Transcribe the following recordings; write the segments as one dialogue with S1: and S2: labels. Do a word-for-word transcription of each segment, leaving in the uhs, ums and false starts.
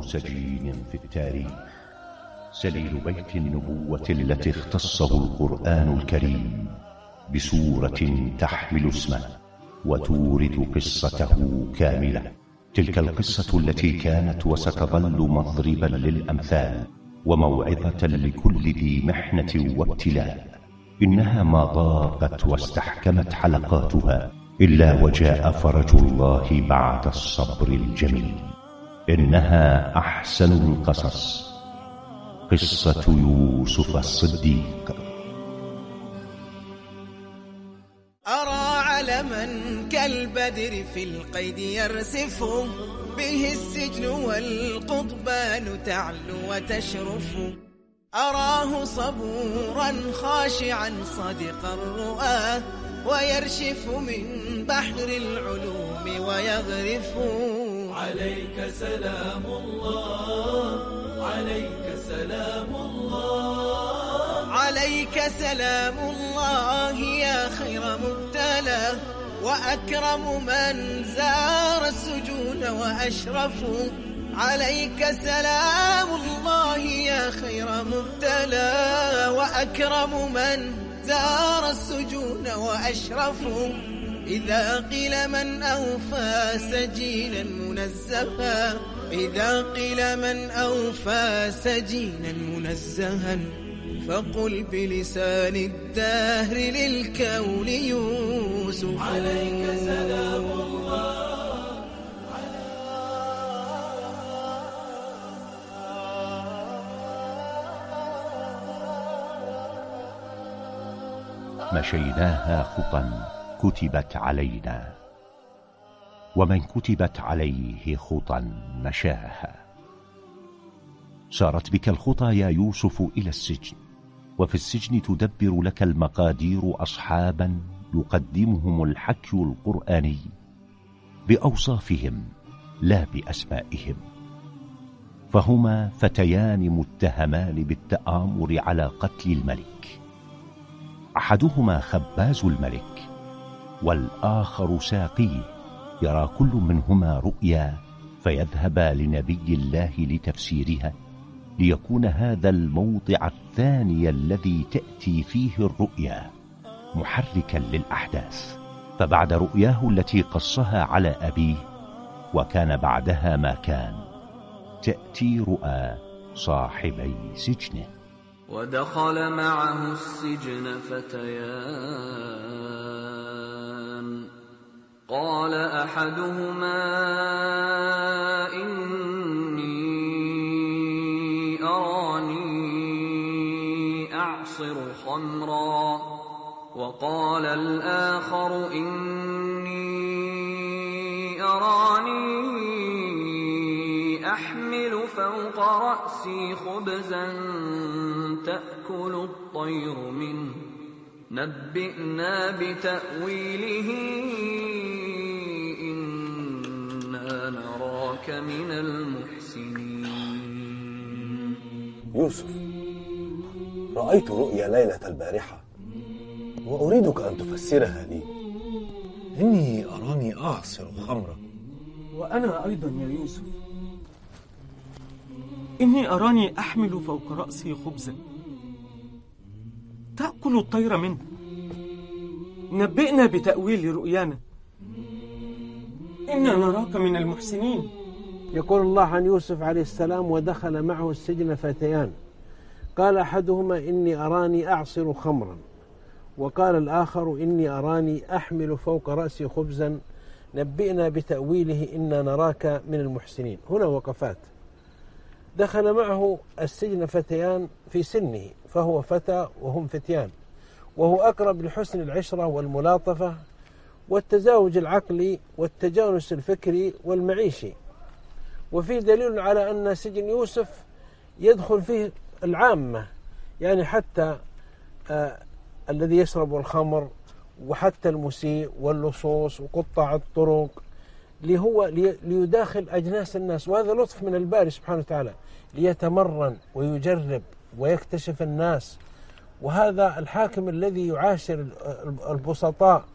S1: سجين في التاريخ، سليل بيت النبوة التي اختصه القرآن الكريم بسورة تحمل اسمه وتورد قصته كاملة. تلك القصة التي كانت وستظل مضربا للأمثال وموعظة لكل ذي محنة وابتلاء. إنها ما ضاقت واستحكمت حلقاتها إلا وجاء فرج الله بعد الصبر الجميل. إنها أحسن القصص، قصة يوسف الصديق.
S2: أرى علما كالبدر في القيد يرسف، به السجن والقضبان تعلو وتشرف. أراه صبورا خاشعا صادق الرؤى، ويرشف من بحر العلوم ويغرف.
S3: عليك سلام الله، عليك سلام الله،
S2: عليك سلام الله يا خير مبتلى، وأكرم من زار السجون وأشرف. عليك سلام الله يا خير مبتلى، وأكرم من زار السجون وأشرف. إذا قيل من أوفى سجينا منزها، إذا قيل من أوفى سجينا منزها، فقل بلسان الدهر للكون يوسف.
S3: عليك سلام الله.
S1: مشيناها خطا كتبت علينا، ومن كتبت عليه خطا مشاها. سارت بك الخطى يا يوسف إلى السجن، وفي السجن تدبر لك المقادير أصحابا يقدمهم الحكي القرآني بأوصافهم لا بأسمائهم. فهما فتيان متهمان بالتآمر على قتل الملك، أحدهما خباز الملك والآخر ساقيه. يرى كل منهما رؤيا فيذهبا لنبي الله لتفسيرها، ليكون هذا الموضع الثاني الذي تأتي فيه الرؤيا محركا للأحداث. فبعد رؤياه التي قصها على أبيه وكان بعدها ما كان، تأتي رؤى صاحبي سجنه.
S4: ودخل معه السجن فتيان، قال أحدهما إني أراني أعصر خمرا، وقال الآخر إني أراني أحمل فوق رأسي خبزا تأكل الطير منه، نبئنا بتأويله إنا نراك من المحسنين.
S5: يوسف، رأيت رؤيا ليلة البارحة وأريدك أن تفسرها لي.
S6: إني أراني أعصر خمرا.
S7: وأنا أيضا يا يوسف إني أراني أحمل فوق رأسي خبزا تأكل الطير منه، نبئنا بتأويل رؤيانا إنا نراك من المحسنين.
S8: يقول الله عن يوسف عليه السلام: ودخل معه السجن فتيان، قال أحدهما إني أراني أعصر خمرا، وقال الآخر إني أراني أحمل فوق رأسي خبزا، نبئنا بتأويله إنا نراك من المحسنين. هنا وقفات. دخل معه السجن فتيان في سنه، فهو فتى وهم فتيان، وهو أقرب لحسن العشرة والملاطفة والتزاوج العقلي والتجانس الفكري والمعيشي. وفي دليل على أن سجن يوسف يدخل فيه العامة، يعني حتى آه الذي يشرب الخمر، وحتى المسيء واللصوص وقطاع الطرق، لهو ليداخل أجناس الناس. وهذا لطف من الباري سبحانه وتعالى، ليتمرن ويجرب ويكتشف الناس. وهذا الحاكم الذي يعاشر البسطاء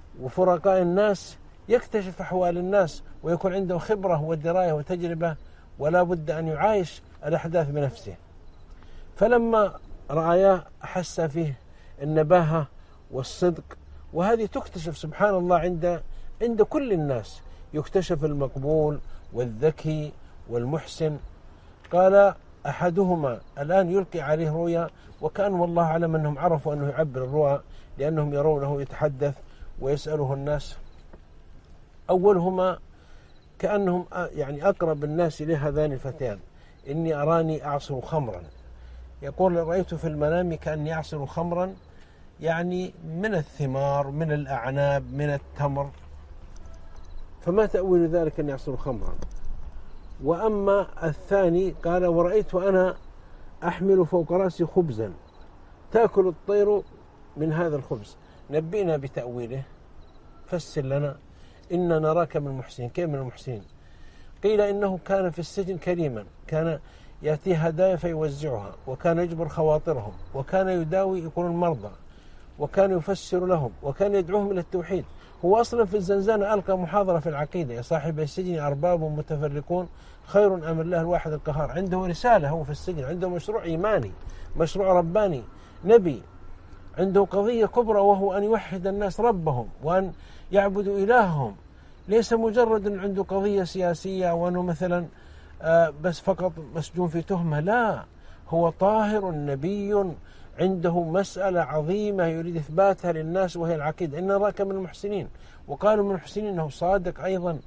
S8: وفرقاء الناس يكتشف أحوال الناس، ويكون عنده خبرة ودراية وتجربة ولا بد أن يعايش الأحداث بنفسه. فلما رأياه أحس فيه النباهة والصدق، وهذه تكتشف سبحان الله عند عند كل الناس، يكتشف المقبول والذكي والمحسن. قال أحدهما الآن يلقي عليه رؤيا، وكان والله أعلم أنهم عرفوا أنه يعبر الرؤى لأنهم يرونه يتحدث ويسأله الناس. أولهما كأنهم يعني أقرب الناس إليه هذان الفتيان: إني أراني أعصر خمرا. يقول رأيت في المنام كأني أعصر خمرا، يعني من الثمار، من الأعناب، من التمر. فما تأويل ذلك أن يعصر خمرا؟ وأما الثاني قال: ورأيت أنا أحمل فوق رأسي خبزا تأكل الطير من هذا الخبز. نبينا بتأويله، فسر لنا. إن نراك من المحسنين. كيف من المحسنين؟ قيل إنه كان في السجن كريما، كان يأتيه هدايا فيوزعها، وكان يجبر خواطرهم، وكان يداوي يكون المرضى، وكان يفسر لهم، وكان يدعوهم إلى التوحيد. هو أصلا في الزنزانة ألقى محاضرة في العقيدة: يا صاحب السجن أرباب متفرقون خير أم الله الواحد القهار. عنده رسالة هو في السجن، عنده مشروع إيماني، مشروع رباني، نبي، عنده قضية كبرى وهو أن يوحد الناس ربهم وأن يعبدوا إلههم. ليس مجرد عنده قضية سياسية وأنه مثلا بس فقط مسجون في تهمة، لا، هو طاهر نبي عنده مسألة عظيمة يريد إثباتها للناس، وهي العقيدة. إن نراك من المحسنين. وقالوا من المحسنين أنه صادق أيضا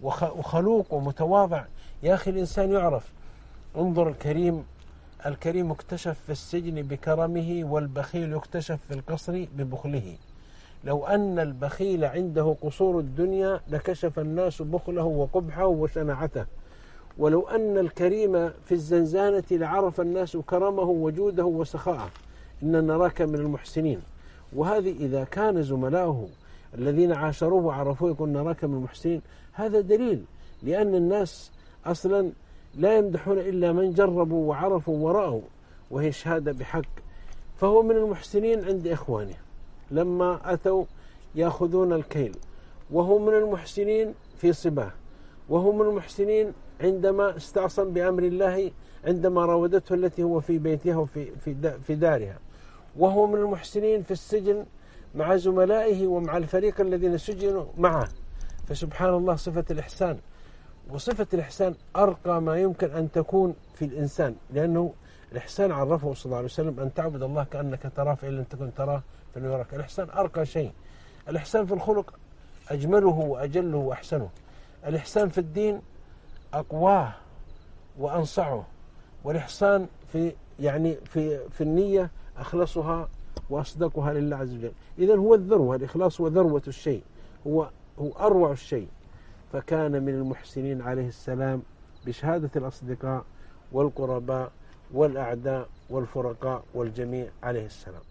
S8: وخلوق ومتواضع. يا أخي الإنسان يعرف. انظر الكريم، الكريم اكتشف في السجن بكرمه، والبخيل يكتشف في القصر ببخله. لو أن البخيل عنده قصور الدنيا لكشف الناس بخله وقبحه وشناعته، ولو أن الكريم في الزنزانة لعرف الناس كرمه وجوده وسخاءه. إن نراك من المحسنين. وهذه إذا كان زملاؤه الذين عاشروه وعرفوه يقول نراك من المحسنين، هذا دليل، لأن الناس أصلا لا يمدحون إلا من جربوا وعرفوا ورأوا، وهي شهادة بحق. فهو من المحسنين عند إخوانه لما أتوا يأخذون الكيل، وهو من المحسنين في صباه، وهو من المحسنين عندما استعصم بأمر الله عندما راودته التي هو في بيتها وفي في دارها، وهو من المحسنين في السجن مع زملائه ومع الفريق الذين سجنوا معه. فسبحان الله صفة الإحسان، وصفة الإحسان أرقى ما يمكن أن تكون في الإنسان، لأنه الإحسان عرفه صلى الله عليه وسلم أن تعبد الله كأنك تراه فإن لم تكن تراه فإنه يراك. الإحسان أرقى شيء. الإحسان في الخلق أجمله وأجله وأحسنه. الإحسان في الدين أقواه وأنصعه. والإحسان في يعني في في النية أخلصها وأصدقها لله عز وجل. إذن هو الذروة، الإخلاص هو ذروة الشيء، هو هو أروع الشيء. فكان من المحسنين عليه السلام بشهادة الأصدقاء والقرباء والأعداء والفرقاء والجميع عليه السلام.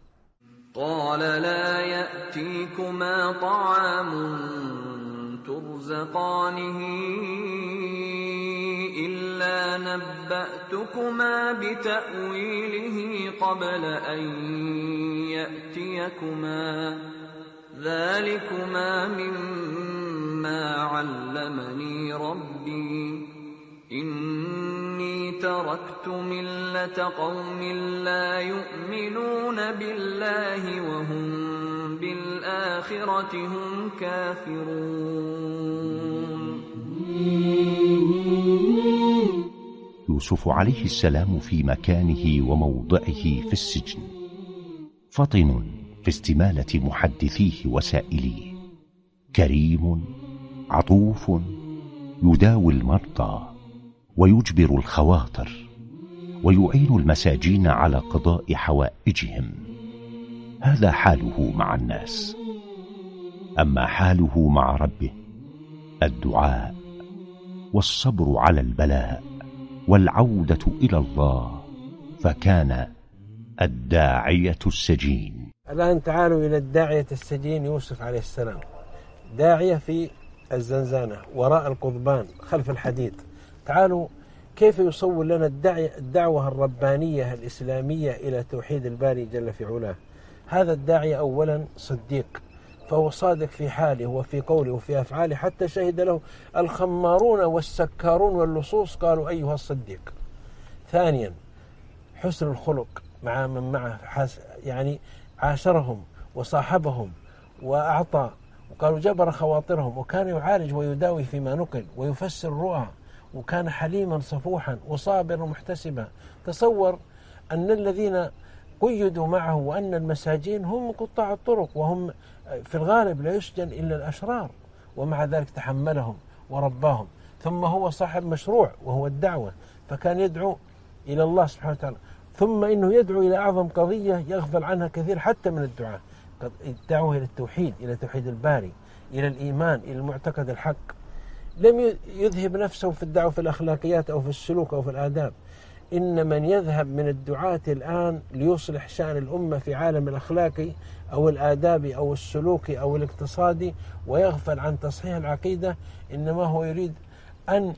S4: قال لا يأتيكما طعام ترزقانه إلا نبأتكما بتأويله قبل أن يأتيكما ذلكما مما علمني ربي إني تركت ملة قوم لا يؤمنون بالله وهم بالآخرة هم كافرون.
S1: يوسف عليه السلام في مكانه وموضعه في السجن فطن في استمالة محدثيه وسائليه، كريم عطوف يداوي المرضى ويجبر الخواطر ويعين المساجين على قضاء حوائجهم. هذا حاله مع الناس. أما حاله مع ربه الدعاء والصبر على البلاء والعودة إلى الله، فكان الداعية السجين.
S8: الآن تعالوا إلى الداعية السجين يوسف عليه السلام. داعية في الزنزانة وراء القضبان خلف الحديد. تعالوا كيف يصور لنا الدعوة الربانية الإسلامية إلى توحيد الباري جل في علاه. هذا الداعية أولا صديق، فهو صادق في حاله وفي قوله وفي أفعاله، حتى شهد له الخمارون والسكارون واللصوص قالوا أيها الصديق. ثانيا حسن الخلق مع من معه، يعني عاشرهم وصاحبهم وأعطى، وقالوا جبر خواطرهم، وكان يعالج ويداوي فيما نقل ويفسر الرؤى، وكان حليما صفوحا وصابرا محتسبا. تصور أن الذين قيدوا معه وأن المساجين هم قطاع الطرق، وهم في الغالب لا يسجن إلا الأشرار، ومع ذلك تحملهم ورباهم. ثم هو صاحب مشروع وهو الدعوة، فكان يدعو إلى الله سبحانه وتعالى، ثم إنه يدعو إلى أعظم قضية يغفل عنها كثير حتى من الدعاء، الدعوة إلى التوحيد، إلى توحيد الباري، إلى الإيمان، إلى المعتقد الحق. لم يذهب نفسه في الدعوة في الأخلاقيات أو في السلوك أو في الآداب. إن من يذهب من الدعاة الآن ليصلح شأن الأمة في عالم الأخلاقي أو الآدابي أو السلوكي أو الاقتصادي ويغفل عن تصحيح العقيدة، إنما هو يريد أن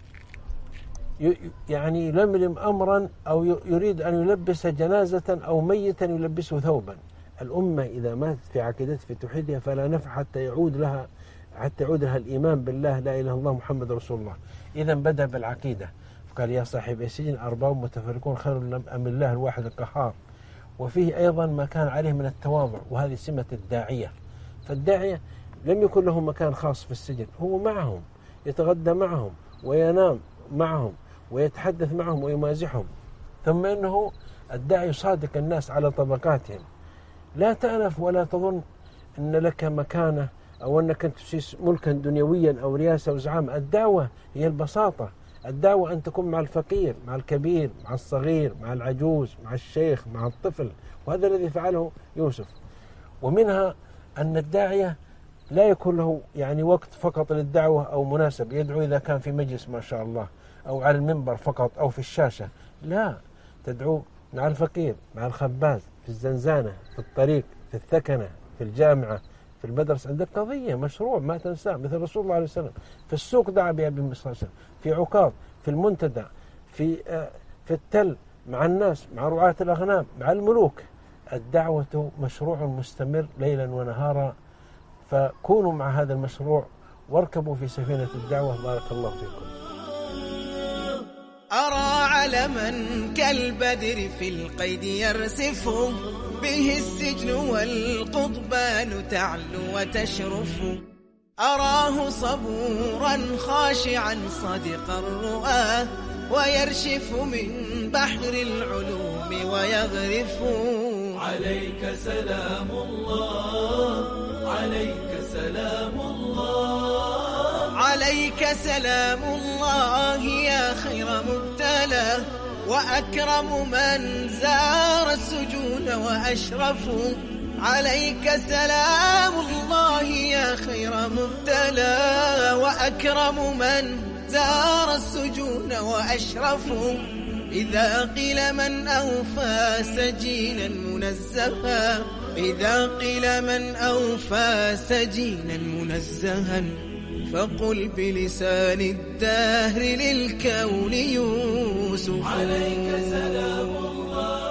S8: يعني يلملم أمرا أو يريد أن يلبس جنازة أو ميتا يلبسه ثوبا. الأمة إذا ماتت في عقيدتها في توحيدها فلا نفع حتى يعود لها حتى يعود لها الإيمان بالله لا إله إلا الله محمد رسول الله. إذا بدأ بالعقيدة، فقال يا صاحب السجن أرباب متفرقون خير أم الله الواحد القهار. وفيه أيضا ما كان عليه من التواضع، وهذه سمة الداعية. فالداعية لم يكن له مكان خاص في السجن، هو معهم، يتغدى معهم وينام معهم ويتحدث معهم ويمازحهم. ثم إنه الداعي يصادق الناس على طبقاتهم. لا تأنف ولا تظن أن لك مكانة أو أنك تسيس ملكا دنيويا أو رياسة وزعامة. الدعوة هي البساطة، الدعوة أن تكون مع الفقير، مع الكبير، مع الصغير، مع العجوز، مع الشيخ، مع الطفل. وهذا الذي فعله يوسف. ومنها أن الداعية لا يكون له يعني وقت فقط للدعوة أو مناسب يدعو إذا كان في مجلس ما شاء الله أو على المنبر فقط أو في الشاشة، لا، تدعو مع الفقير، مع الخباز، في الزنزانة، في الطريق، في الثكنة، في الجامعة، في المدرسة. عندك قضية مشروع ما تنساه، مثل رسول الله عليه وسلم في السوق دعا بها النبي صلى الله عليه وسلم، في عكاظ، في المنتدى، في في التل، مع الناس، مع رعاة الأغنام، مع الملوك. الدعوة مشروع مستمر ليلا ونهارا، فكونوا مع هذا المشروع واركبوا في سفينة الدعوة. بارك الله فيكم.
S2: أرى علما كالبدر في القيد يرسف، به السجن والقضبان تعلو وتشرف. أراه صبورا خاشعا صادق الرؤى، ويرشف من بحر العلوم ويغرف.
S3: عليك سلام الله، عليك سلام الله،
S2: عليك سلام الله يا خير مبتلى، وأكرم من زار السجون وأشرف. عليك سلام الله يا خير مبتلى، وأكرم من زار السجون وأشرف. إذا قيل من أوفى سجينا منزها، إذا قيل من أوفى سجينا منزها، فقل بلسان الدهر للكون يوسف.
S3: عليك سلام الله.